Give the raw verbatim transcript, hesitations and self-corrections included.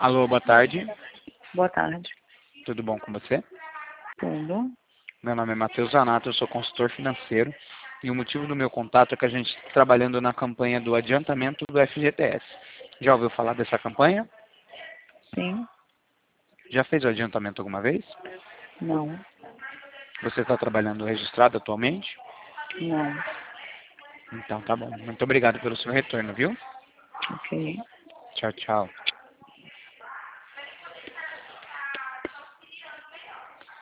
Alô, boa tarde. Boa tarde. Tudo bom com você? Tudo. Meu nome é Matheus Zanato, eu sou consultor financeiro e o motivo do meu contato é que a gente está trabalhando na campanha do adiantamento do F G T S. Já ouviu falar dessa campanha? Sim. Já fez o adiantamento alguma vez? Não. Você está trabalhando registrado atualmente? Não. Então tá bom. Muito obrigado pelo seu retorno, viu? Ok. Tchau, tchau.